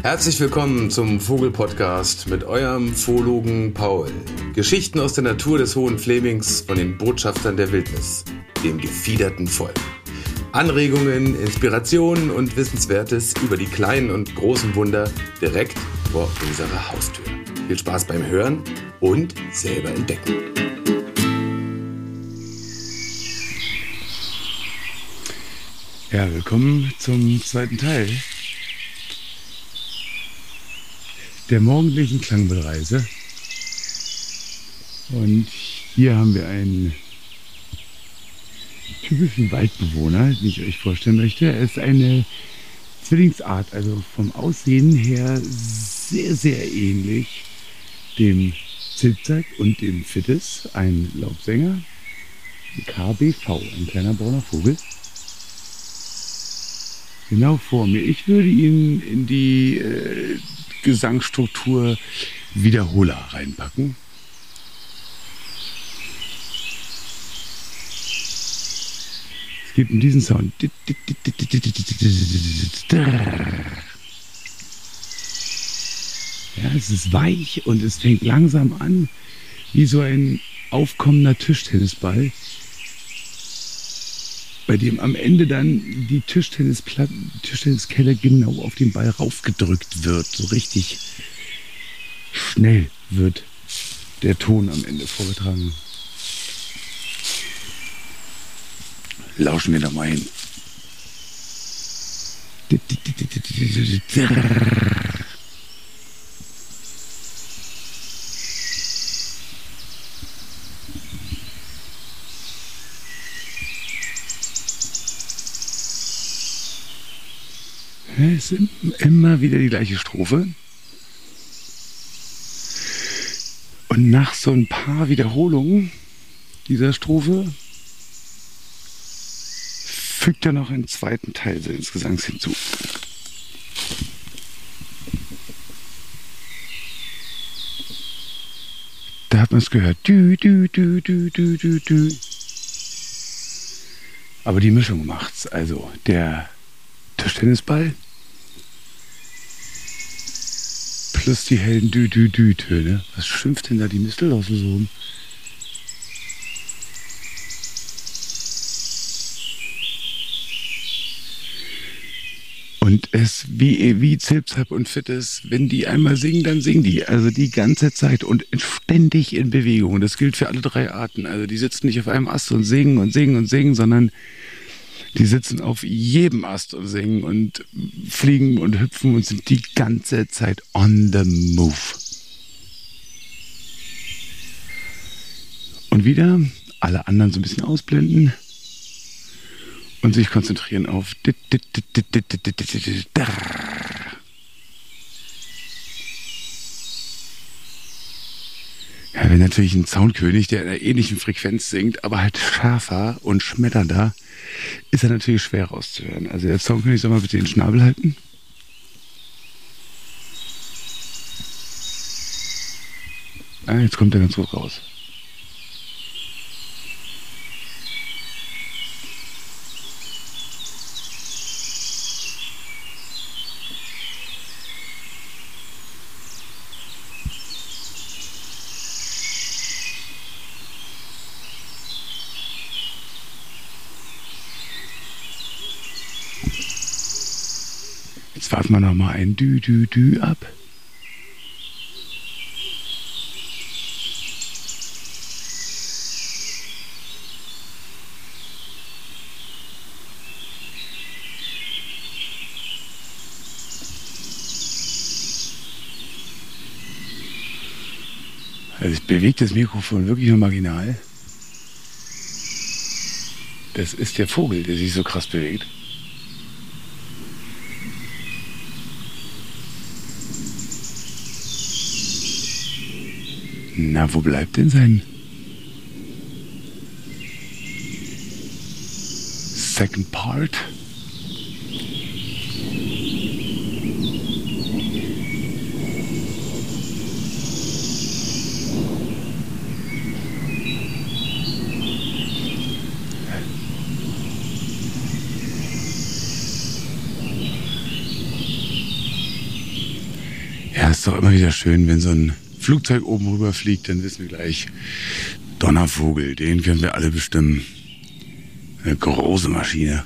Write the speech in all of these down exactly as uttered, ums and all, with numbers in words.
Herzlich willkommen zum Vogel-Podcast mit eurem Zoologen Paul. Geschichten aus der Natur des Hohen Flemings von den Botschaftern der Wildnis, dem gefiederten Volk. Anregungen, Inspirationen und Wissenswertes über die kleinen und großen Wunder direkt vor unserer Haustür. Viel Spaß beim Hören und selber entdecken. Ja, willkommen zum zweiten Teil der morgendlichen Klangballreise. Und hier haben wir einen typischen Waldbewohner, den ich euch vorstellen möchte. Er ist eine Zwillingsart, also vom Aussehen her sehr, sehr ähnlich dem Zilpzalp und dem Phittis, ein Laubsänger, ein K B V, ein kleiner brauner Vogel. Genau vor mir. Ich würde ihn in die äh, Gesangsstruktur Wiederholer reinpacken. Es gibt in diesem Sound. Ja, es ist weich und es fängt langsam an, wie so ein aufkommender Tischtennisball, bei dem am Ende dann die Tischtennisplatte, Tischtenniskelle genau auf den Ball raufgedrückt wird. So richtig schnell wird der Ton am Ende vorgetragen. Lauschen wir da mal hin. Es ist immer wieder die gleiche Strophe. Und nach so ein paar Wiederholungen dieser Strophe fügt er noch einen zweiten Teil seines Gesangs hinzu. Da hat man es gehört. Dü, dü, dü, dü, dü, dü, dü. Aber die Mischung macht's. Also der Tischtennisball plus die hellen Dü-Dü-Dü-Töne. Was schimpft denn da die Mistelraufe so rum? Und es, wie, wie Zilpzalp und Phittis, wenn die einmal singen, dann singen die. Also die ganze Zeit und ständig in Bewegung. Das gilt für alle drei Arten. Also die sitzen nicht auf einem Ast und singen und singen und singen, sondern die sitzen auf jedem Ast und singen und fliegen und hüpfen und sind die ganze Zeit on the move. Und wieder alle anderen so ein bisschen ausblenden und sich konzentrieren auf ja, wenn natürlich ein Soundkönig, der in einer ähnlichen Frequenz singt, aber halt schärfer und schmetternder, ist er natürlich schwer rauszuhören. Also der Soundkönig soll mal bitte den Schnabel halten. Ah, jetzt kommt er ganz gut raus. Jetzt warten wir noch mal ein Dü-Dü-Dü ab. Also ich bewege das Mikrofon wirklich nur marginal. Das ist der Vogel, der sich so krass bewegt. Na, wo bleibt denn sein Second Part? Ja, ist doch immer wieder schön, wenn so ein Flugzeug oben rüber fliegt, dann wissen wir gleich, Donnervogel, den können wir alle bestimmen. Eine große Maschine.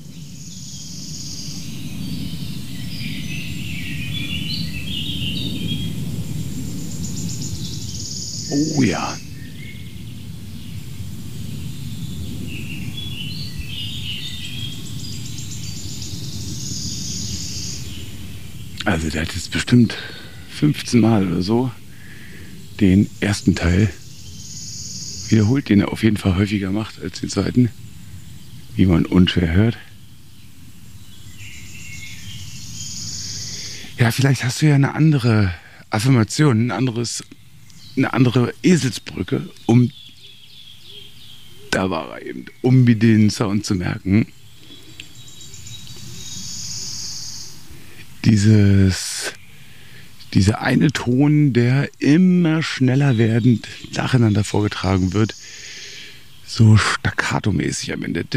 Oh ja. Also der hat jetzt bestimmt fünfzehn Mal oder so den ersten Teil wiederholt, den er auf jeden Fall häufiger macht als den zweiten, wie man unschwer hört. Ja, vielleicht hast du ja eine andere Affirmation, ein anderes, eine andere Eselsbrücke, um, da war er eben, um den Sound zu merken. Dieses, dieser eine Ton, der immer schneller werdend nacheinander vorgetragen wird, so staccato-mäßig am Ende.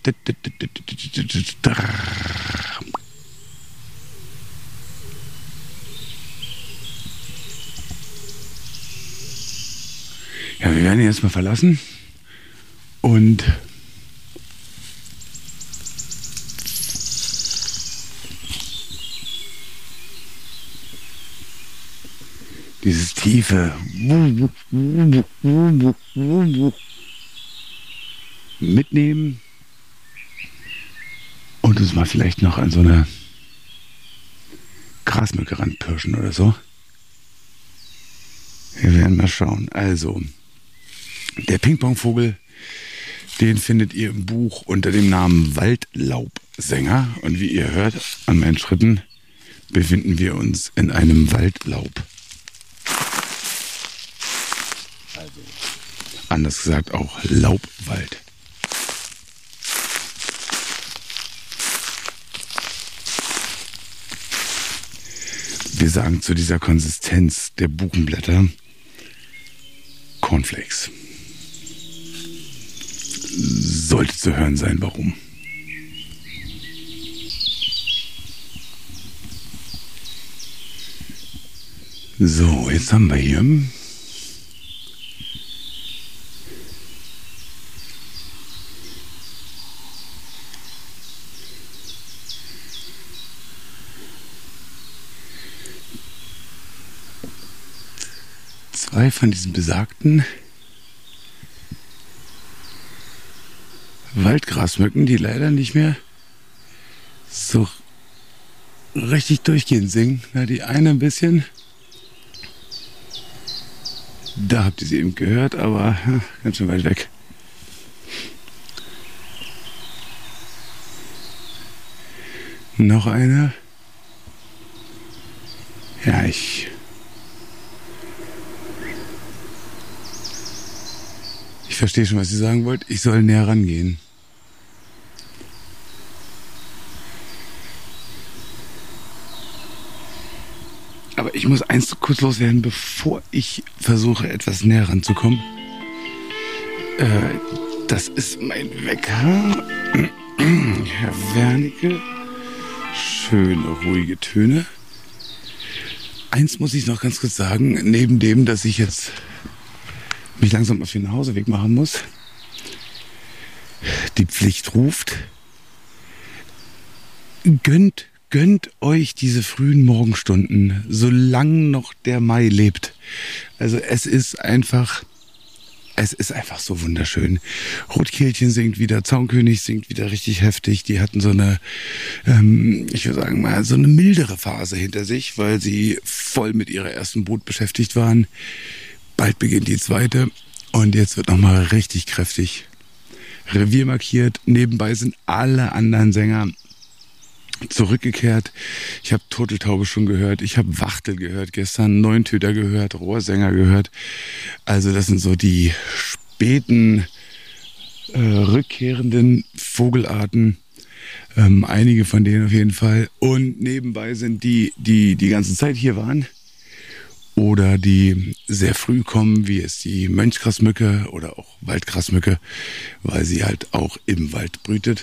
Ja, wir werden ihn jetzt mal verlassen und dieses tiefe mitnehmen und uns mal vielleicht noch an so eine Grasmücke ranpirschen oder so. Wir werden mal schauen. Also, der Ping-Pong-Vogel, den findet ihr im Buch unter dem Namen Waldlaubsänger. Und wie ihr hört, an meinen Schritten befinden wir uns in einem Waldlaub. Also, anders gesagt auch Laubwald. Wir sagen zu dieser Konsistenz der Buchenblätter Cornflakes. Sollte zu hören sein, warum. So, jetzt haben wir hier zwei von diesen besagten Waldgrasmücken, die leider nicht mehr so richtig durchgehend singen. Na, die eine ein bisschen, da habt ihr sie eben gehört, aber ja, ganz schön weit weg. Noch eine. Ja, ich Ich verstehe schon, was ihr sagen wollt. Ich soll näher rangehen. Aber ich muss eins kurz loswerden, bevor ich versuche, etwas näher ranzukommen. Äh, das ist mein Wecker. Herr Wernicke. Schöne, ruhige Töne. Eins muss ich noch ganz kurz sagen, neben dem, dass ich jetzt mich langsam auf den Nachhauseweg machen muss. Die Pflicht ruft. Gönnt, gönnt euch diese frühen Morgenstunden, solange noch der Mai lebt. Also es ist einfach, es ist einfach so wunderschön. Rotkehlchen singt wieder, Zaunkönig singt wieder richtig heftig. Die hatten so eine, ähm, ich würde sagen mal, so eine mildere Phase hinter sich, weil sie voll mit ihrer ersten Brut beschäftigt waren. Bald beginnt die zweite und jetzt wird nochmal richtig kräftig Revier markiert. Nebenbei sind alle anderen Sänger zurückgekehrt. Ich habe Turteltaube schon gehört, ich habe Wachtel gehört gestern, Neuntöter gehört, Rohrsänger gehört. Also das sind so die späten äh, rückkehrenden Vogelarten. Ähm, einige von denen auf jeden Fall. Und nebenbei sind die, die die ganze Zeit hier waren. Oder die sehr früh kommen, wie es die Mönchgrasmücke oder auch Waldgrasmücke, weil sie halt auch im Wald brütet.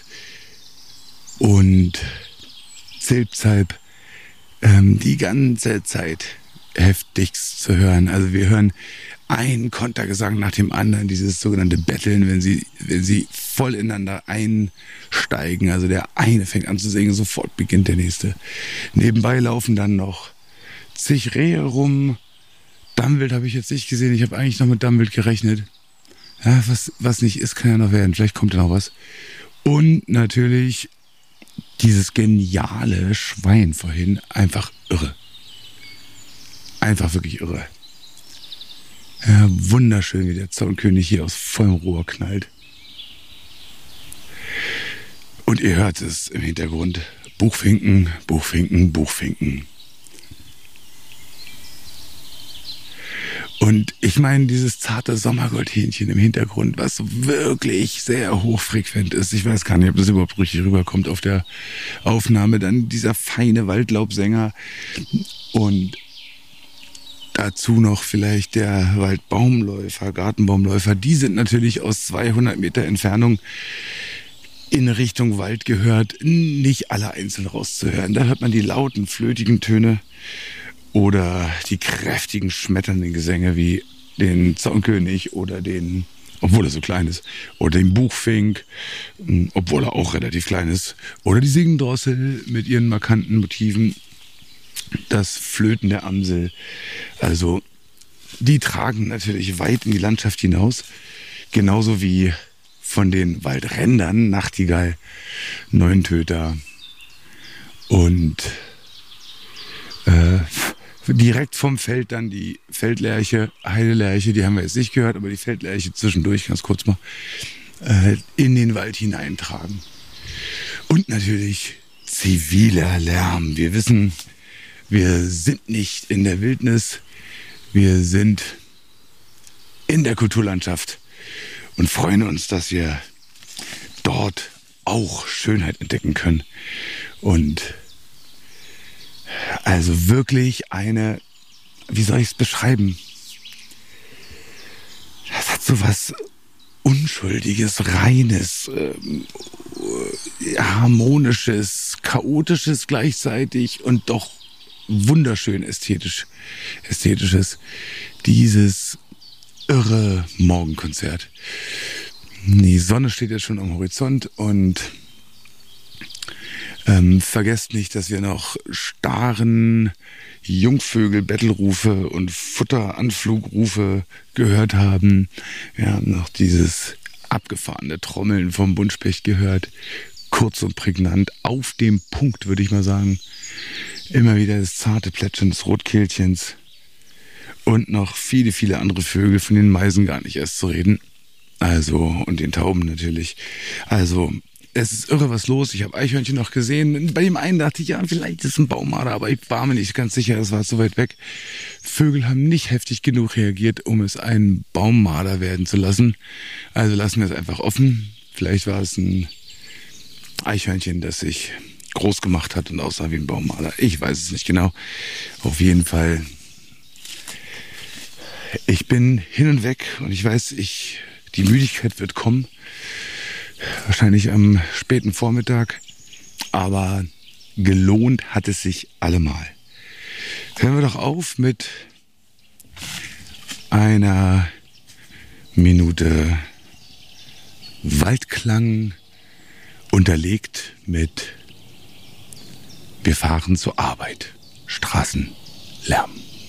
Und Zilpzalp ähm, die ganze Zeit heftigst zu hören. Also wir hören einen Kontergesang nach dem anderen, dieses sogenannte Betteln, wenn sie, wenn sie voll ineinander einsteigen. Also der eine fängt an zu singen, sofort beginnt der nächste. Nebenbei laufen dann noch zig Rehe rum. Dammwild habe ich jetzt nicht gesehen. Ich habe eigentlich noch mit Dammwild gerechnet. Ja, was, was nicht ist, kann ja noch werden. Vielleicht kommt da noch was. Und natürlich dieses geniale Schwein vorhin. Einfach irre. Einfach wirklich irre. Ja, wunderschön, wie der Zaunkönig hier aus vollem Rohr knallt. Und ihr hört es im Hintergrund. Buchfinken, Buchfinken, Buchfinken. Und ich meine, dieses zarte Sommergoldhähnchen im Hintergrund, was wirklich sehr hochfrequent ist. Ich weiß gar nicht, ob das überhaupt richtig rüberkommt auf der Aufnahme. Dann dieser feine Waldlaubsänger und dazu noch vielleicht der Waldbaumläufer, Gartenbaumläufer. Die sind natürlich aus zweihundert Meter Entfernung in Richtung Wald gehört, nicht alle einzeln rauszuhören. Da hört man die lauten, flötigen Töne oder die kräftigen, schmetternden Gesänge wie den Zaunkönig oder den, obwohl er so klein ist, oder den Buchfink, obwohl er auch relativ klein ist, oder die Singdrossel mit ihren markanten Motiven, das Flöten der Amsel. Also die tragen natürlich weit in die Landschaft hinaus, genauso wie von den Waldrändern Nachtigall, Neuntöter und äh, direkt vom Feld dann die Feldlerche, Heidelerche, die haben wir jetzt nicht gehört, aber die Feldlerche zwischendurch ganz kurz mal äh, in den Wald hineintragen. Und natürlich ziviler Lärm. Wir wissen, wir sind nicht in der Wildnis, wir sind in der Kulturlandschaft und freuen uns, dass wir dort auch Schönheit entdecken können. Und also wirklich eine, wie soll ich es beschreiben? Das hat so was Unschuldiges, Reines, ähm, Harmonisches, Chaotisches gleichzeitig und doch wunderschön ästhetisch, ästhetisches, dieses irre Morgenkonzert. Die Sonne steht jetzt schon am Horizont und ähm, vergesst nicht, dass wir noch starren Jungvögel, Bettelrufe und Futteranflugrufe gehört haben. Wir haben noch dieses abgefahrene Trommeln vom Buntspecht gehört. Kurz und prägnant, auf dem Punkt, würde ich mal sagen. Immer wieder das zarte Plätschern des Rotkehlchens und noch viele, viele andere Vögel, von den Meisen gar nicht erst zu reden. Also, und den Tauben natürlich. Also, es ist irre was los. Ich habe Eichhörnchen noch gesehen. Bei dem einen dachte ich, ja, vielleicht ist es ein Baumarder, aber ich war mir nicht ganz sicher, es war zu weit weg. Vögel haben nicht heftig genug reagiert, um es ein Baummarder werden zu lassen. Also lassen wir es einfach offen. Vielleicht war es ein Eichhörnchen, das sich groß gemacht hat und aussah wie ein Baummarder. Ich weiß es nicht genau. Auf jeden Fall, ich bin hin und weg und ich weiß, ich, die Müdigkeit wird kommen. Wahrscheinlich am späten Vormittag. Aber gelohnt hat es sich allemal. Hören wir doch auf mit einer Minute Waldklang unterlegt mit Wir fahren zur Arbeit. Straßenlärm.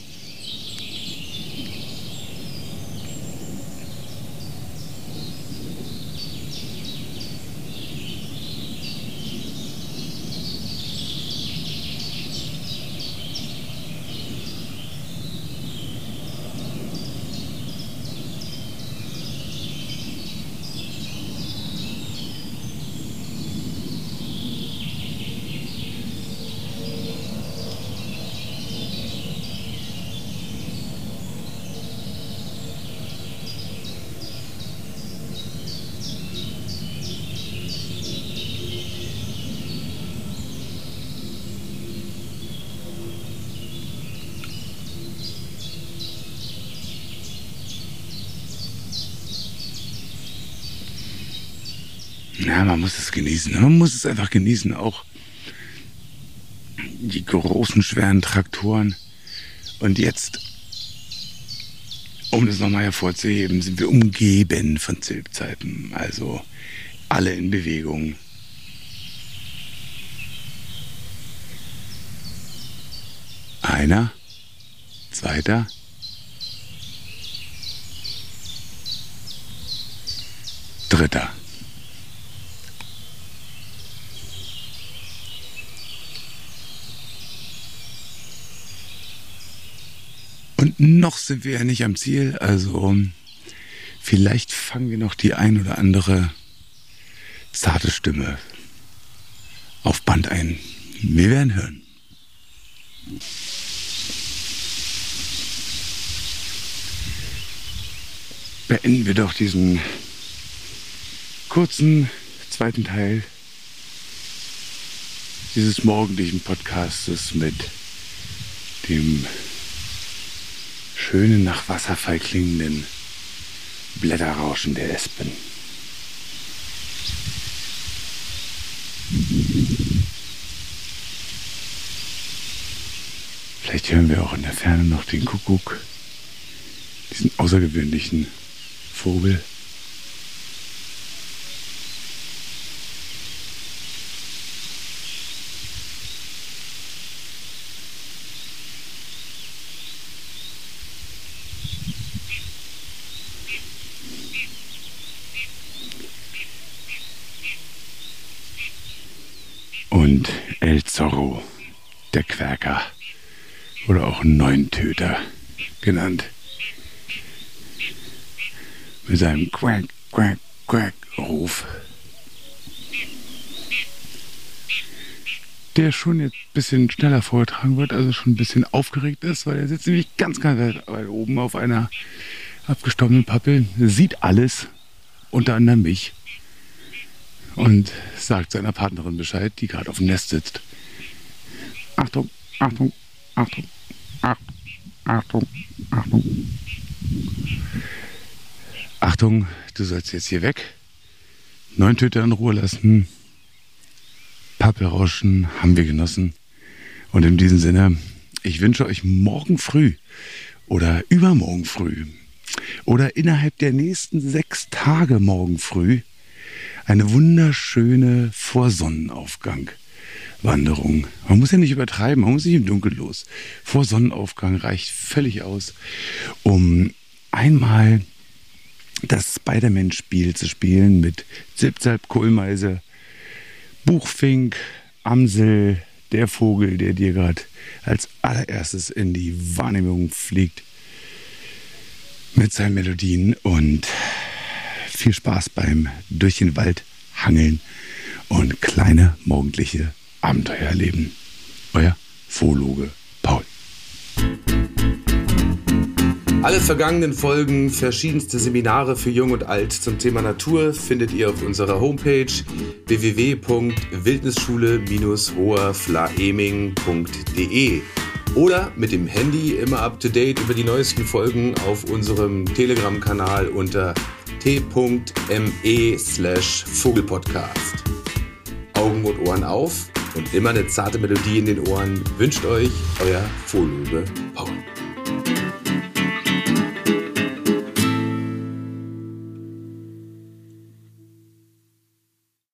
Ja, man muss es genießen. Man muss es einfach genießen. Auch die großen, schweren Traktoren Und jetzt, um das nochmal hervorzuheben, sind wir umgeben von Zilpzeiten. Also alle in Bewegung. Einer, zweiter, dritter. Und noch sind wir ja nicht am Ziel, also vielleicht fangen wir noch die ein oder andere zarte Stimme auf Band ein. Wir werden hören. Beenden wir doch diesen kurzen zweiten Teil dieses morgendlichen Podcastes mit dem schönen, nach Wasserfall klingenden Blätterrauschen der Espen. Vielleicht hören wir auch in der Ferne noch den Kuckuck, diesen außergewöhnlichen Vogel. Und El Zorro, der Quäker, oder auch Neuntöter genannt, mit seinem Quack, Quack, Quack Ruf, der schon jetzt ein bisschen schneller vorgetragen wird, also schon ein bisschen aufgeregt ist, weil er sitzt nämlich ganz, ganz weit, weit oben auf einer abgestorbenen Pappel, sieht alles, unter anderem mich, und sagt seiner Partnerin Bescheid, die gerade auf dem Nest sitzt. Achtung, Achtung, Achtung, Achtung, Achtung, Achtung. Achtung, du sollst jetzt hier weg. Neuntöter in Ruhe lassen. Pappelrauschen haben wir genossen. Und in diesem Sinne, ich wünsche euch morgen früh oder übermorgen früh oder innerhalb der nächsten sechs Tage morgen früh eine wunderschöne Vorsonnenaufgang-Wanderung. Man muss ja nicht übertreiben, man muss nicht im Dunkeln los. Vor Sonnenaufgang reicht völlig aus, um einmal das Spider-Man-Spiel zu spielen mit Zip-Zap, Kohlmeise, Buchfink, Amsel, der Vogel, der dir gerade als allererstes in die Wahrnehmung fliegt mit seinen Melodien, und viel Spaß beim durch den Wald hangeln und kleine morgendliche Abenteuer erleben. Euer Zoologe Paul. Alle vergangenen Folgen, verschiedenste Seminare für Jung und Alt zum Thema Natur findet ihr auf unserer Homepage w w w punkt wildnisschule Bindestrich hoherflaeming punkt de oder mit dem Handy immer up to date über die neuesten Folgen auf unserem Telegram-Kanal unter t.me slash Vogelpodcast. Augen und Ohren auf und immer eine zarte Melodie in den Ohren wünscht euch euer Zoologe Paul.